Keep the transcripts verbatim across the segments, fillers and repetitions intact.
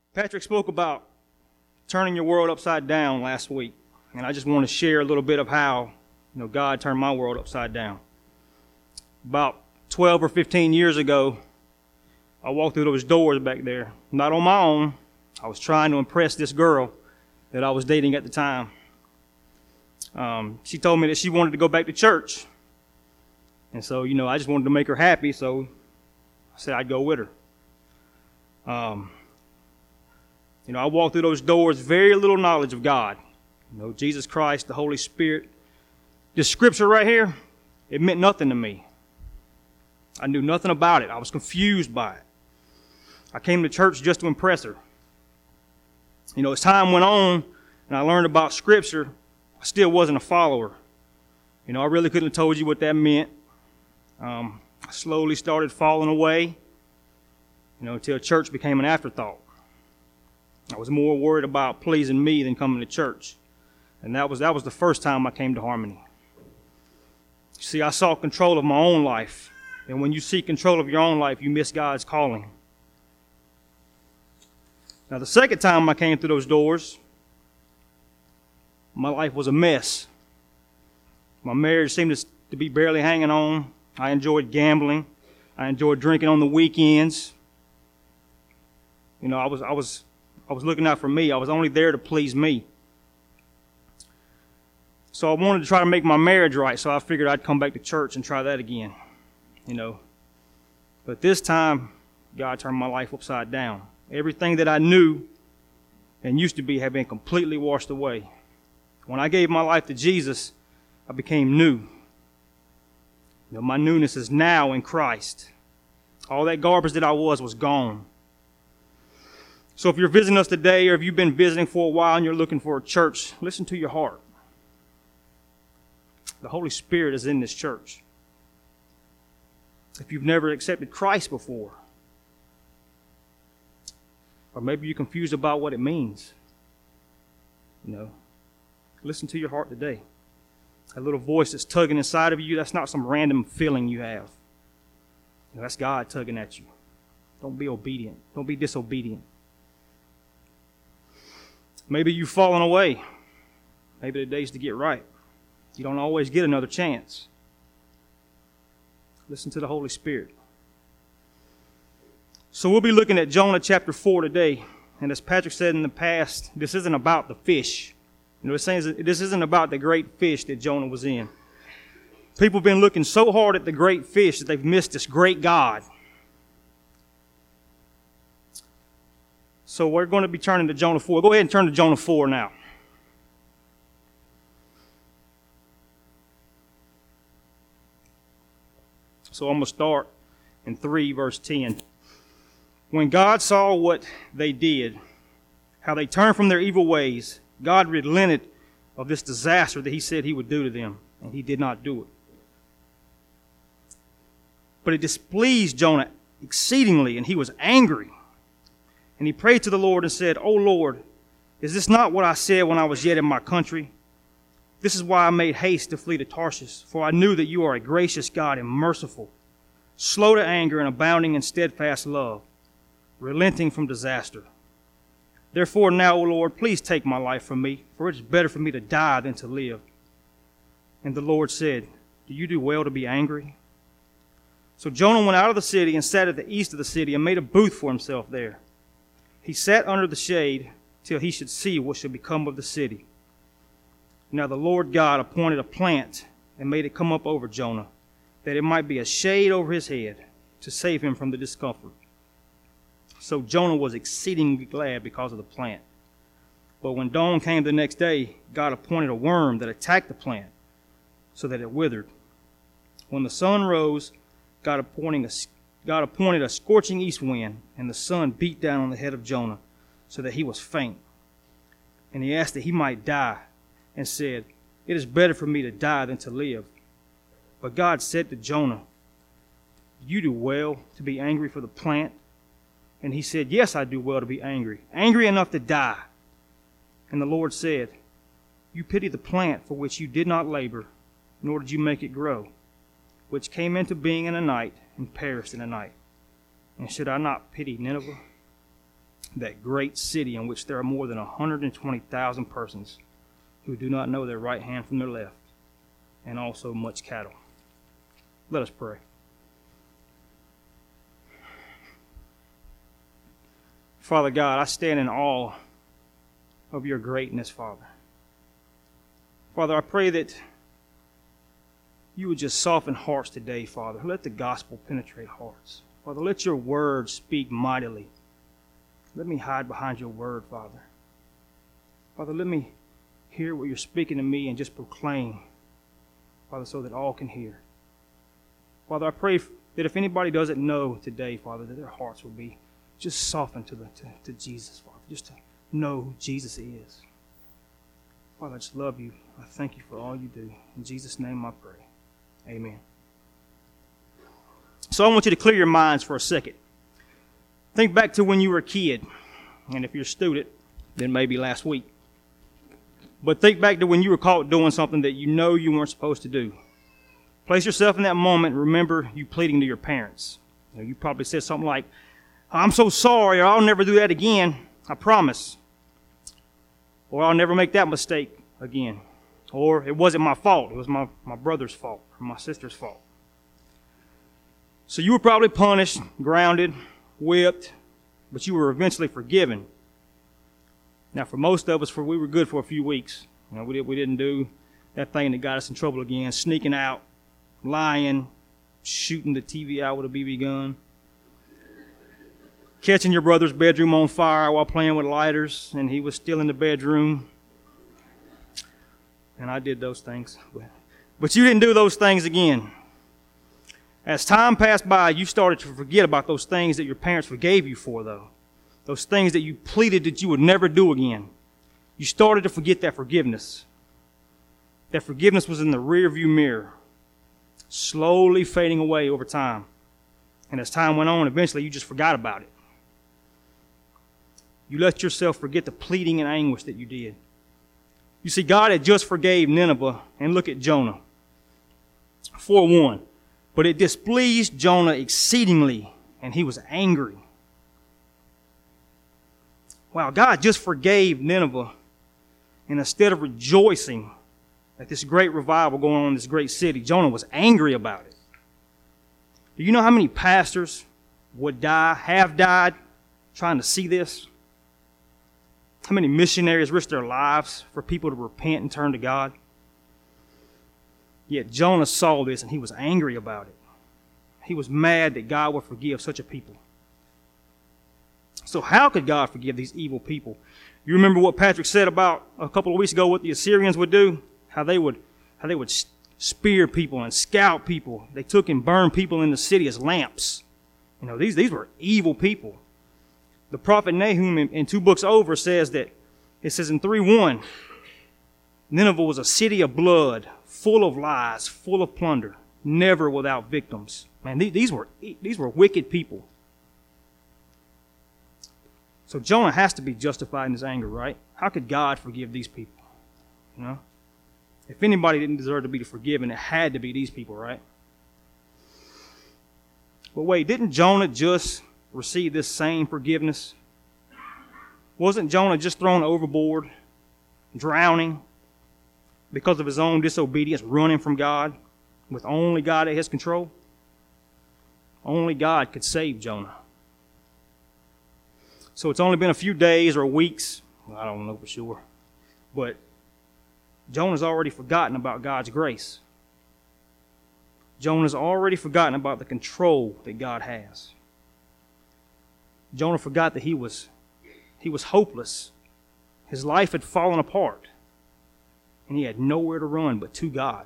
Patrick spoke about turning your world upside down last week, and I just want to share a little bit of how, you know, God turned my world upside down. About twelve or fifteen years ago, I walked through those doors back there, not on my own. I was trying to impress this girl that I was dating at the time. Um, she told me that she wanted to go back to church. And so, you know, I just wanted to make her happy, so I said I'd go with her. Um, you know, I walked through those doors, very little knowledge of God. You know, Jesus Christ, the Holy Spirit. This scripture right here, it meant nothing to me. I knew nothing about it. I was confused by it. I came to church just to impress her. You know, as time went on and I learned about Scripture, I still wasn't a follower. You know, I really couldn't have told you what that meant. Um, I slowly started falling away, you know, until church became an afterthought. I was more worried about pleasing me than coming to church. And that was that was the first time I came to Harmony. See, I sought control of my own life. And when you seek control of your own life, you miss God's calling. Now, the second time I came through those doors, my life was a mess. My marriage seemed to, to be barely hanging on. I enjoyed gambling. I enjoyed drinking on the weekends. You know, I was I was I was looking out for me. I was only there to please me. So I wanted to try to make my marriage right, so I figured I'd come back to church and try that again. You know. But this time, God turned my life upside down. Everything that I knew and used to be had been completely washed away. When I gave my life to Jesus, I became new. You know, my newness is now in Christ. All that garbage that I was was gone. So if you're visiting us today, or if you've been visiting for a while and you're looking for a church, listen to your heart. The Holy Spirit is in this church. If you've never accepted Christ before, or maybe you're confused about what it means, you know, listen to your heart today. That little voice that's tugging inside of you, that's not some random feeling you have. You know, that's God tugging at you. Don't be obedient. Don't be disobedient. Maybe you've fallen away. Maybe the day's to get right. You don't always get another chance. Listen to the Holy Spirit. So we'll be looking at Jonah chapter four today. And as Patrick said in the past, this isn't about the fish. You know, it's saying this isn't about the great fish that Jonah was in. People have been looking so hard at the great fish that they've missed this great God. So we're going to be turning to Jonah four. Go ahead and turn to Jonah four now. So I'm going to start in three, verse ten. When God saw what they did, how they turned from their evil ways, God relented of this disaster that he said he would do to them, and he did not do it. But it displeased Jonah exceedingly, and he was angry. And he prayed to the Lord and said, O Lord, is this not what I said when I was yet in my country? This is why I made haste to flee to Tarshish, for I knew that you are a gracious God and merciful, slow to anger and abounding in steadfast love, relenting from disaster. Therefore now, O Lord, please take my life from me, for it is better for me to die than to live. And the Lord said, do you do well to be angry? So Jonah went out of the city and sat at the east of the city and made a booth for himself there. He sat under the shade till he should see what should become of the city. Now the Lord God appointed a plant and made it come up over Jonah, that it might be a shade over his head to save him from the discomfort. So Jonah was exceedingly glad because of the plant. But when dawn came the next day, God appointed a worm that attacked the plant so that it withered. When the sun rose, God appointing a, God appointed a scorching east wind, and the sun beat down on the head of Jonah so that he was faint. And he asked that he might die, and said, it is better for me to die than to live. But God said to Jonah, you do well to be angry for the plant. And he said, yes, I do well to be angry, angry enough to die. And the Lord said, you pity the plant for which you did not labor, nor did you make it grow, which came into being in a night and perished in a night. And should I not pity Nineveh, that great city in which there are more than one hundred twenty thousand persons who do not know their right hand from their left, and also much cattle. Let us pray. Father God, I stand in awe of your greatness, Father. Father, I pray that you would just soften hearts today, Father. Let the gospel penetrate hearts. Father, let your word speak mightily. Let me hide behind your word, Father. Father, let me hear what you're speaking to me and just proclaim, Father, so that all can hear. Father, I pray that if anybody doesn't know today, Father, that their hearts will be just softened to, the, to, to Jesus, Father, just to know who Jesus is. Father, I just love you. I thank you for all you do. In Jesus' name I pray. Amen. So I want you to clear your minds for a second. Think back to when you were a kid. And if you're a student, then maybe last week. But think back to when you were caught doing something that you know you weren't supposed to do. Place yourself in that moment and remember you pleading to your parents. You know, you probably said something like, I'm so sorry, or I'll never do that again. I promise. Or I'll never make that mistake again. Or it wasn't my fault. It was my, my brother's fault or my sister's fault. So you were probably punished, grounded, whipped, but you were eventually forgiven. Now, for most of us, for we were good for a few weeks. You know, we, did, we didn't do that thing that got us in trouble again, sneaking out, lying, shooting the T V out with a B B gun, catching your brother's bedroom on fire while playing with lighters, and he was still in the bedroom. And I did those things. But you didn't do those things again. As time passed by, you started to forget about those things that your parents forgave you for, though. Those things that you pleaded that you would never do again. You started to forget that forgiveness. That forgiveness was in the rearview mirror, slowly fading away over time. And as time went on, eventually you just forgot about it. You let yourself forget the pleading and anguish that you did. You see, God had just forgave Nineveh, and look at Jonah. four one. But it displeased Jonah exceedingly, and he was angry. Wow, God just forgave Nineveh, and instead of rejoicing at this great revival going on in this great city, Jonah was angry about it. Do you know how many pastors would die, have died, trying to see this? How many missionaries risked their lives for people to repent and turn to God? Yet Jonah saw this and he was angry about it. He was mad that God would forgive such a people. So how could God forgive these evil people? You remember what Patrick said about a couple of weeks ago, what the Assyrians would do? How they would, how they would spear people and scalp people. They took and burned people in the city as lamps. You know, these, these were evil people. The prophet Nahum in, in two books over says that, it says in three one, Nineveh was a city of blood, full of lies, full of plunder, never without victims. Man, these, these were these were wicked people. So Jonah has to be justified in his anger, right? How could God forgive these people? You know? If anybody didn't deserve to be forgiven, it had to be these people, right? But wait, didn't Jonah just receive this same forgiveness? Wasn't Jonah just thrown overboard, drowning because of his own disobedience, running from God, with only God at his control? Only God could save Jonah. So it's only been a few days or weeks, I don't know for sure, but Jonah's already forgotten about God's grace. Jonah's already forgotten about the control that God has. Jonah forgot that he was, he was hopeless. His life had fallen apart. And he had nowhere to run but to God.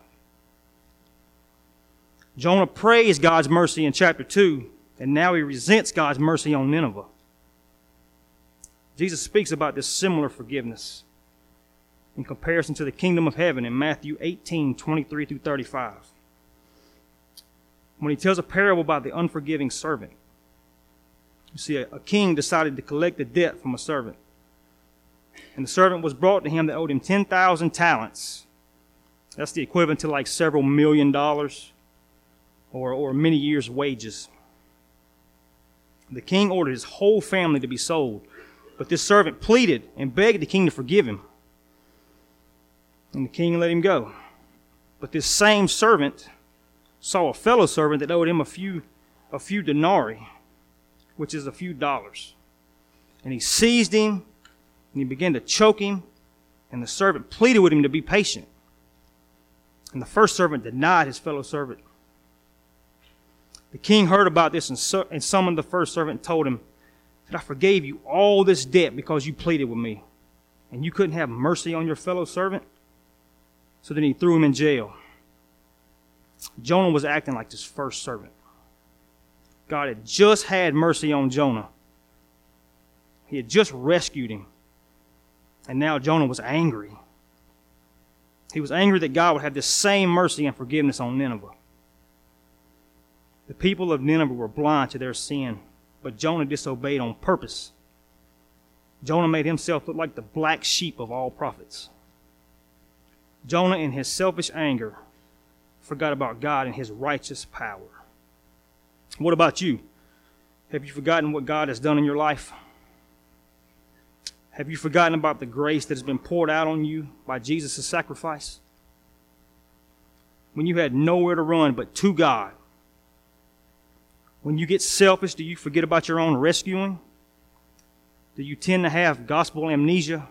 Jonah praised God's mercy in chapter two, and now he resents God's mercy on Nineveh. Jesus speaks about this similar forgiveness in comparison to the kingdom of heaven in Matthew eighteen, twenty-three through thirty-five. When he tells a parable about the unforgiving servant. You see, a, a king decided to collect a debt from a servant. And the servant was brought to him that owed him ten thousand talents. That's the equivalent to like several million dollars or, or many years' wages. The king ordered his whole family to be sold, But this servant pleaded and begged the king to forgive him. And the king let him go. But this same servant saw a fellow servant that owed him a few, a few denarii, which is a few dollars. And he seized him, and he began to choke him, and the servant pleaded with him to be patient. And the first servant denied his fellow servant. The king heard about this and, su- and summoned the first servant and told him that I forgave you all this debt because you pleaded with me, and you couldn't have mercy on your fellow servant. So then he threw him in jail. Jonah was acting like this first servant. God had just had mercy on Jonah. He had just rescued him. And now Jonah was angry. He was angry that God would have this same mercy and forgiveness on Nineveh. The people of Nineveh were blind to their sin, but Jonah disobeyed on purpose. Jonah made himself look like the black sheep of all prophets. Jonah, in his selfish anger, forgot about God and his righteous power. What about you? Have you forgotten what God has done in your life? Have you forgotten about the grace that has been poured out on you by Jesus' sacrifice? When you had nowhere to run but to God. When you get selfish, do you forget about your own rescuing? Do you tend to have gospel amnesia?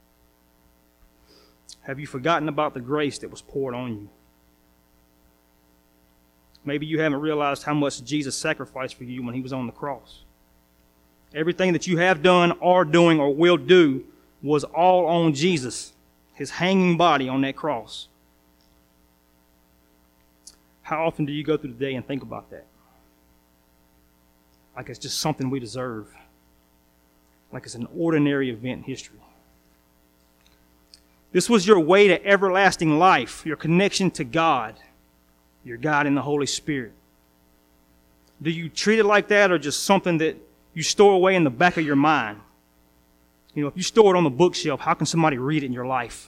Have you forgotten about the grace that was poured on you? Maybe you haven't realized how much Jesus sacrificed for you when he was on the cross. Everything that you have done, are doing, or will do was all on Jesus, his hanging body on that cross. How often do you go through the day and think about that? Like it's just something we deserve. Like it's an ordinary event in history. This was your way to everlasting life, your connection to God, your God in the Holy Spirit. Do you treat it like that, or just something that you store away in the back of your mind? You know, if you store it on the bookshelf, how can somebody read it in your life?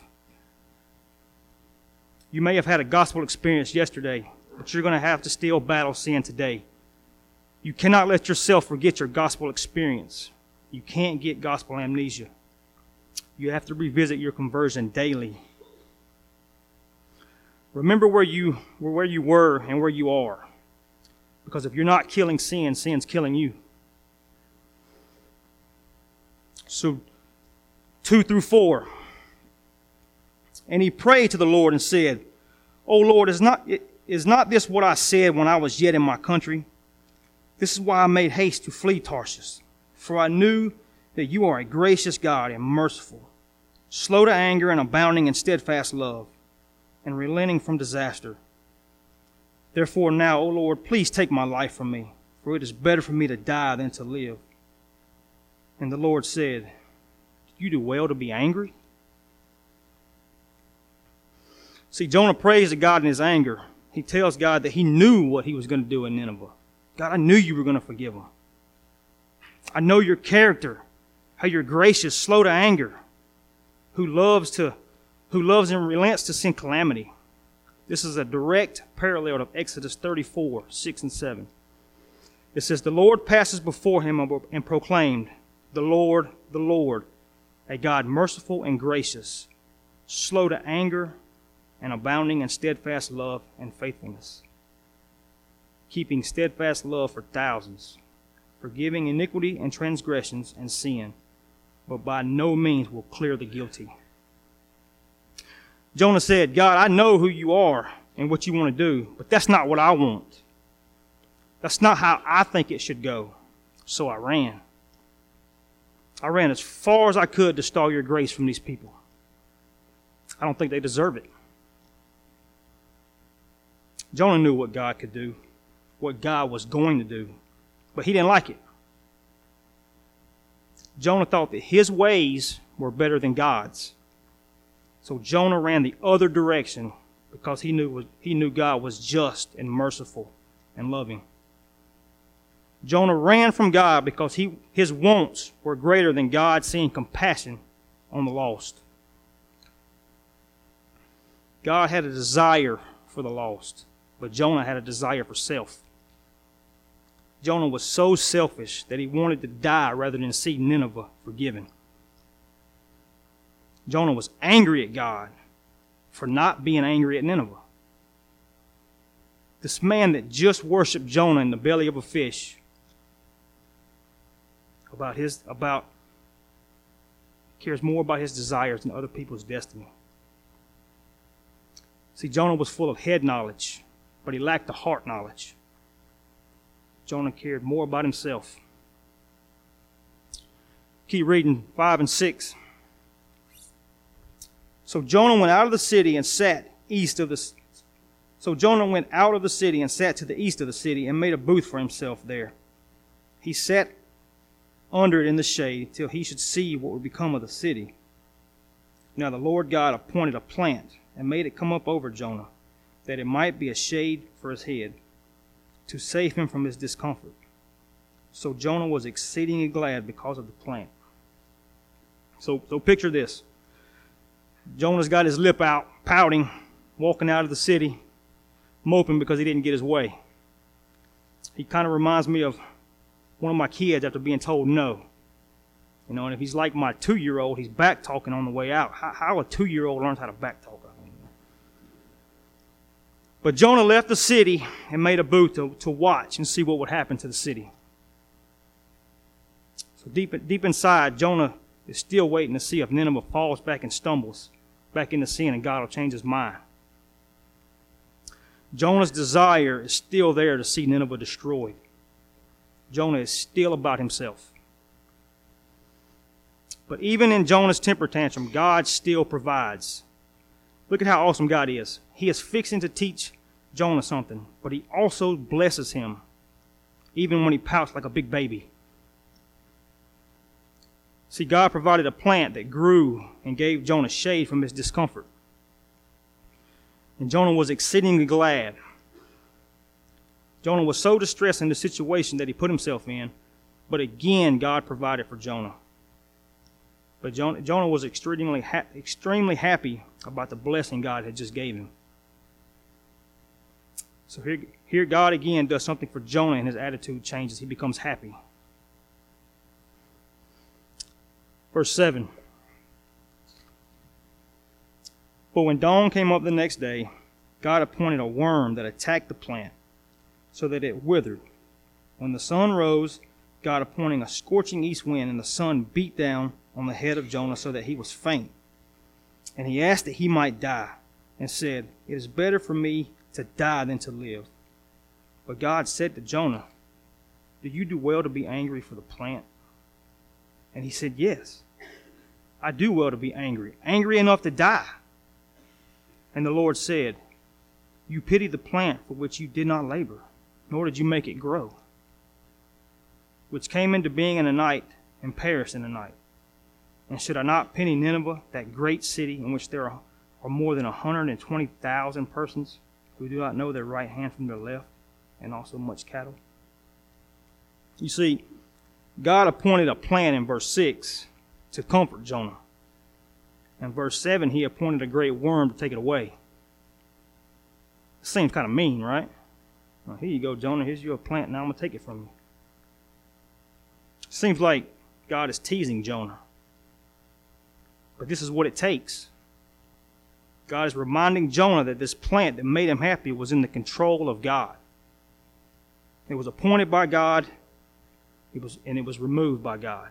You may have had a gospel experience yesterday, but you're going to have to still battle sin today. You cannot let yourself forget your gospel experience. You can't get gospel amnesia. You have to revisit your conversion daily. Remember where you where you were and where you are. Because if you're not killing sin, sin's killing you. So, two through four. And he prayed to the Lord and said, O Lord, is not, is not this what I said when I was yet in my country? This is why I made haste to flee Tarshish. For I knew that you are a gracious God and merciful, slow to anger and abounding in steadfast love, and relenting from disaster. Therefore now, O Lord, please take my life from me, for it is better for me to die than to live. And the Lord said, you do well to be angry. See, Jonah prays to God in his anger. He tells God that he knew what he was going to do in Nineveh. God, I knew you were going to forgive him. I know your character, how you're gracious, slow to anger, who loves to, who loves and relents to send calamity. This is a direct parallel of Exodus thirty-four, six and seven. It says, the Lord passes before him and proclaimed, the Lord, the Lord, a God merciful and gracious, slow to anger and abounding in steadfast love and faithfulness, keeping steadfast love for thousands, forgiving iniquity and transgressions and sin, but by no means will clear the guilty. Jonah said, God, I know who you are and what you want to do, but that's not what I want. That's not how I think it should go. So I ran. I ran as far as I could to stall your grace from these people. I don't think they deserve it. Jonah knew what God could do, what God was going to do, but he didn't like it. Jonah thought that his ways were better than God's. So Jonah ran the other direction because he knew, he knew God was just and merciful and loving. Jonah ran from God because he, his wants were greater than God seeing compassion on the lost. God had a desire for the lost, but Jonah had a desire for self. Jonah was so selfish that he wanted to die rather than see Nineveh forgiven. Jonah was angry at God for not being angry at Nineveh. This man that just worshiped Jonah in the belly of a fish about his about cares more about his desires than other people's destiny. See, Jonah was full of head knowledge, but he lacked the heart knowledge. Jonah cared more about himself. Keep reading five and six. So Jonah went out of the city and sat east of the So Jonah went out of the city and sat to the east of the city and made a booth for himself there. He sat under it in the shade till he should see what would become of the city. Now the Lord God appointed a plant and made it come up over Jonah, that it might be a shade for his head, to save him from his discomfort. So Jonah was exceedingly glad because of the plant. So, so picture this. Jonah's got his lip out, pouting, walking out of the city, moping because he didn't get his way. He kind of reminds me of one of my kids after being told no. You know, and if he's like my two-year-old, he's back-talking on the way out. How, how a two-year-old learns how to back-talk, I don't know. But Jonah left the city and made a booth to, to watch and see what would happen to the city. So deep, deep inside, Jonah is still waiting to see if Nineveh falls back and stumbles back into sin and God will change his mind. Jonah's desire is still there to see Nineveh destroyed. Jonah is still about himself. But even in Jonah's temper tantrum, God still provides. Look at how awesome God is. He is fixing to teach Jonah something, but he also blesses him, even when he pouts like a big baby. See, God provided a plant that grew and gave Jonah shade from his discomfort. And Jonah was exceedingly glad. Jonah was so distressed in the situation that he put himself in, but again, God provided for Jonah. But Jonah, Jonah was extremely, ha- extremely happy about the blessing God had just gave him. So here, here God again does something for Jonah, and his attitude changes. He becomes happy. Verse seven. But when dawn came up the next day, God appointed a worm that attacked the plant, so that it withered. When the sun rose, God appointing a scorching east wind, and the sun beat down on the head of Jonah so that he was faint. And he asked that he might die, and said, "It is better for me to die than to live." But God said to Jonah, "Do you do well to be angry for the plant?" And he said, "Yes, I do well to be angry, angry enough to die." And the Lord said, "You pity the plant for which you did not labor, nor did you make it grow, which came into being in a night and perished in a night. And should I not pity Nineveh, that great city in which there are, are more than one hundred twenty thousand persons who do not know their right hand from their left, and also much cattle?" You see, God appointed a plant in verse six to comfort Jonah. In verse seven, he appointed a great worm to take it away. Seems kind of mean, right? Well, here you go, Jonah. Here's your plant. Now I'm going to take it from you. Seems like God is teasing Jonah. But this is what it takes. God is reminding Jonah that this plant that made him happy was in the control of God. It was appointed by God, it was, and it was removed by God.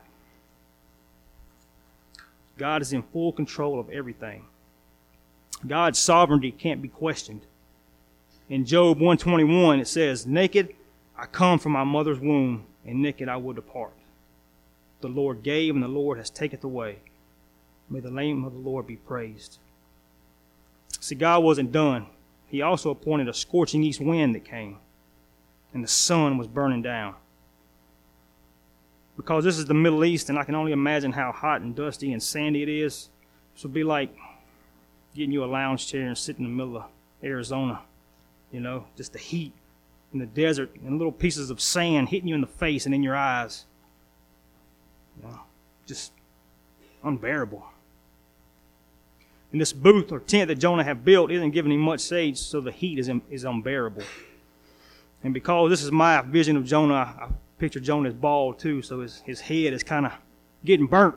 God is in full control of everything. God's sovereignty can't be questioned. In Job one twenty-one, it says, "Naked I come from my mother's womb, and naked I will depart. The Lord gave, and the Lord has taketh away. May the name of the Lord be praised." See, God wasn't done. He also appointed a scorching east wind that came, and the sun was burning down. Because this is the Middle East, and I can only imagine how hot and dusty and sandy it is, this would be like getting you a lounge chair and sitting in the middle of Arizona. You know, just the heat in the desert and little pieces of sand hitting you in the face and in your eyes. You know, just unbearable. And this booth or tent that Jonah had built isn't giving him much shade, so the heat is, is unbearable. And because this is my vision of Jonah, I, I picture Jonah as bald too, so his, his head is kind of getting burnt.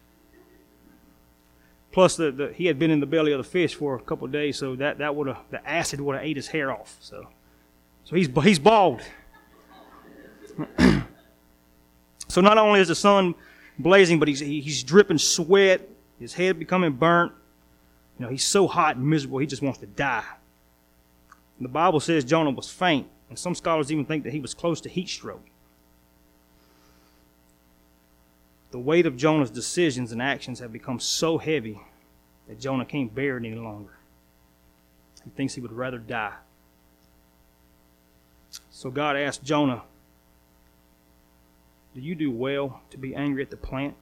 Plus, the, the, he had been in the belly of the fish for a couple of days, so that, that would have the acid would have ate his hair off. So, so he's he's bald. So not only is the sun blazing, but he's he's dripping sweat. His head becoming burnt. You know, he's so hot and miserable, he just wants to die. And the Bible says Jonah was faint, and some scholars even think that he was close to heat stroke. The weight of Jonah's decisions and actions have become so heavy that Jonah can't bear it any longer. He thinks he would rather die. So God asked Jonah, do you do well to be angry at the plant?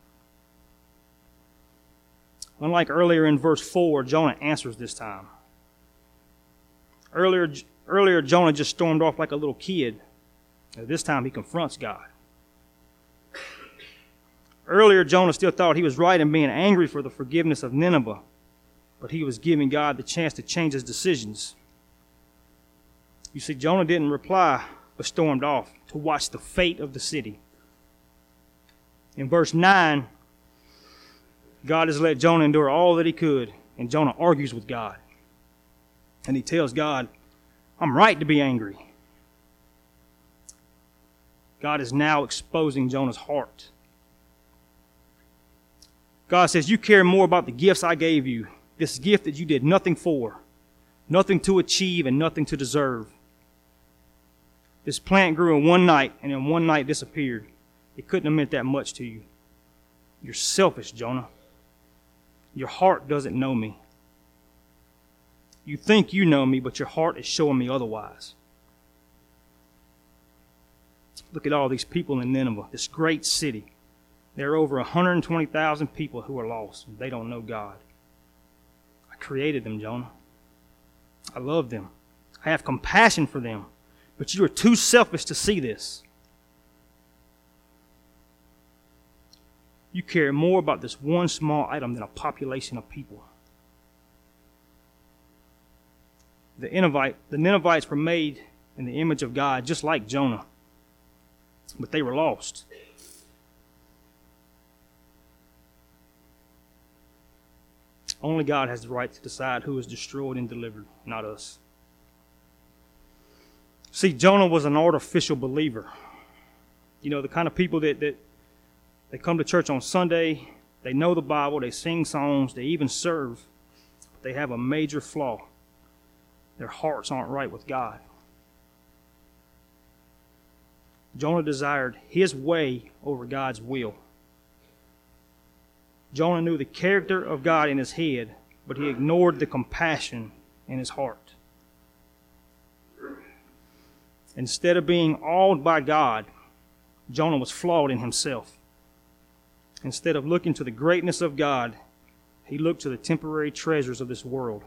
Unlike earlier in verse four, Jonah answers this time. Earlier, earlier Jonah just stormed off like a little kid. This time he confronts God. Earlier, Jonah still thought he was right in being angry for the forgiveness of Nineveh, but he was giving God the chance to change his decisions. You see, Jonah didn't reply, but stormed off to watch the fate of the city. In verse nine, God has let Jonah endure all that he could, and Jonah argues with God. And he tells God, I'm right to be angry. God is now exposing Jonah's heart. God says, you care more about the gifts I gave you, this gift that you did nothing for, nothing to achieve, and nothing to deserve. This plant grew in one night, and in one night disappeared. It couldn't have meant that much to you. You're selfish, Jonah. Your heart doesn't know me. You think you know me, but your heart is showing me otherwise. Look at all these people in Nineveh, this great city. There are over one hundred twenty thousand people who are lost. They don't know God. I created them, Jonah. I love them. I have compassion for them. But you are too selfish to see this. You care more about this one small item than a population of people. The Ninevite, the Ninevites were made in the image of God, just like Jonah. But they were lost. Only God has the right to decide who is destroyed and delivered, not us. See, Jonah was an artificial believer. You know, the kind of people that, that they come to church on Sunday, they know the Bible, they sing songs, they even serve, but they have a major flaw. Their hearts aren't right with God. Jonah desired his way over God's will. Jonah knew the character of God in his head, but he ignored the compassion in his heart. Instead of being awed by God, Jonah was flawed in himself. Instead of looking to the greatness of God, he looked to the temporary treasures of this world.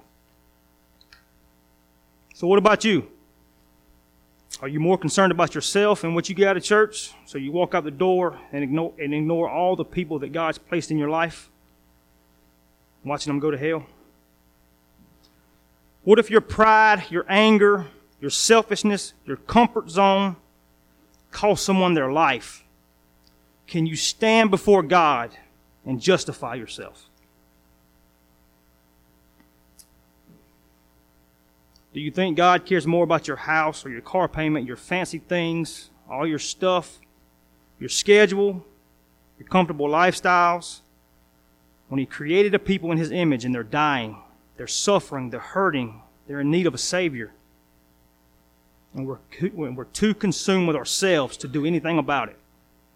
So what about you? Are you more concerned about yourself and what you get out of church, so you walk out the door and ignore, and ignore all the people that God's placed in your life, watching them go to hell? What if your pride, your anger, your selfishness, your comfort zone cost someone their life? Can you stand before God and justify yourself? Do you think God cares more about your house or your car payment, your fancy things, all your stuff, your schedule, your comfortable lifestyles? When He created a people in His image and they're dying, they're suffering, they're hurting, they're in need of a Savior. And we're, we're too consumed with ourselves to do anything about it.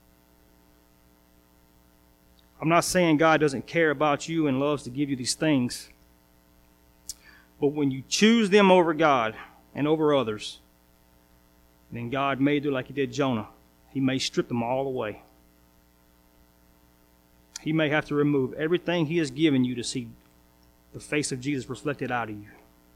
I'm not saying God doesn't care about you and loves to give you these things. But when you choose them over God and over others, then God may do like He did Jonah. He may strip them all away. He may have to remove everything He has given you to see the face of Jesus reflected out of you.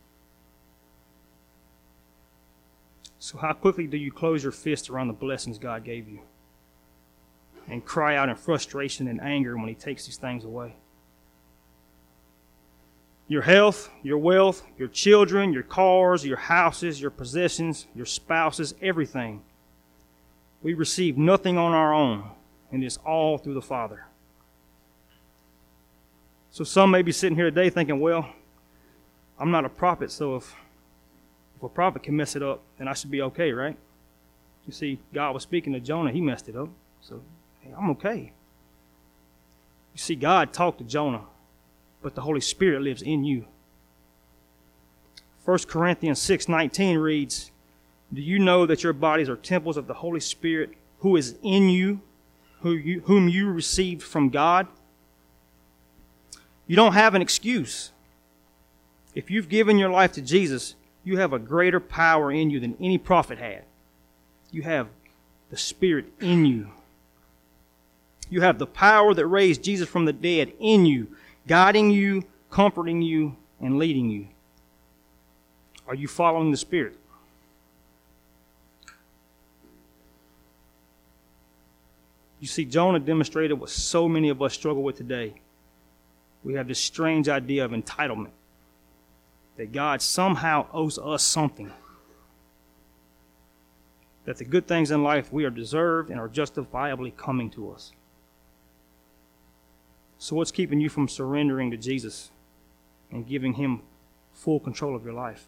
So how quickly do you close your fist around the blessings God gave you and cry out in frustration and anger when He takes these things away? Your health, your wealth, your children, your cars, your houses, your possessions, your spouses, everything. We receive nothing on our own, and it's all through the Father. So some may be sitting here today thinking, well, I'm not a prophet, so if, if a prophet can mess it up, then I should be okay, right? You see, God was speaking to Jonah. He messed it up. So hey, I'm okay. You see, God talked to Jonah, but the Holy Spirit lives in you. First Corinthians six nineteen reads, do you know that your bodies are temples of the Holy Spirit who is in you, who you whom you received from God? You don't have an excuse. If you've given your life to Jesus, you have a greater power in you than any prophet had. You have the Spirit in you. You have the power that raised Jesus from the dead in you, guiding you, comforting you, and leading you. Are you following the Spirit? You see, Jonah demonstrated what so many of us struggle with today. We have this strange idea of entitlement, that God somehow owes us something, that the good things in life we are deserved and are justifiably coming to us. So what's keeping you from surrendering to Jesus and giving Him full control of your life?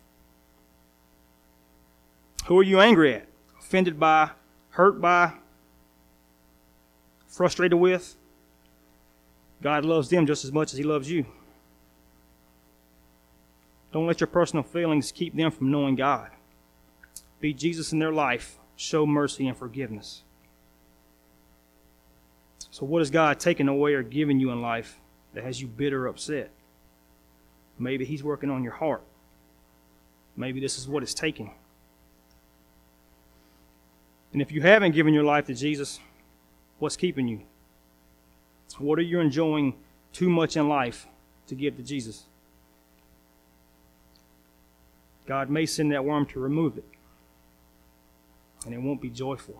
Who are you angry at, offended by, hurt by, frustrated with? God loves them just as much as He loves you. Don't let your personal feelings keep them from knowing God. Be Jesus in their life. Show mercy and forgiveness. So what has God taken away or given you in life that has you bitter or upset? Maybe He's working on your heart. Maybe this is what it's taking. And if you haven't given your life to Jesus, what's keeping you? What are you enjoying too much in life to give to Jesus? God may send that worm to remove it, and it won't be joyful.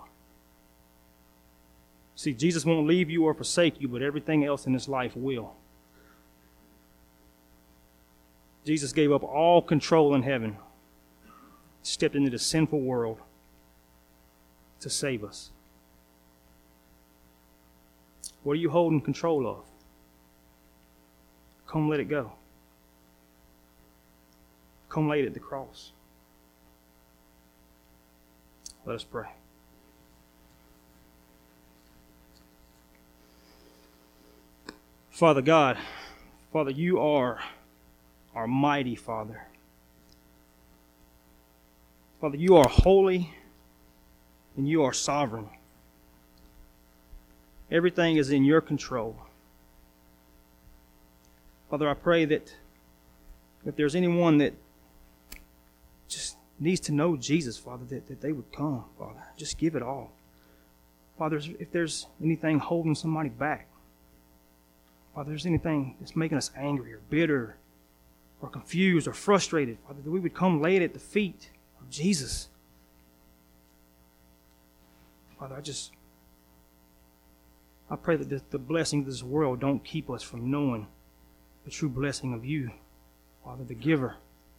See, Jesus won't leave you or forsake you, but everything else in this life will. Jesus gave up all control in heaven, stepped into the sinful world to save us. What are you holding control of? Come let it go. Come lay it at the cross. Let us pray. Father God, Father, you are our mighty Father. Father, you are holy and you are sovereign. Everything is in your control. Father, I pray that if there's anyone that just needs to know Jesus, Father, that, that they would come, Father. Just give it all. Father, if there's anything holding somebody back, Father, if there's anything that's making us angry or bitter or confused or frustrated, Father, that we would come lay it at the feet of Jesus. Father, I just, I pray that the, the blessings of this world don't keep us from knowing the true blessing of you, Father, the giver.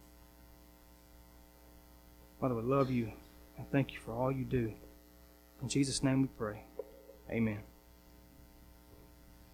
Father, we love you and thank you for all you do. In Jesus' name we pray. Amen.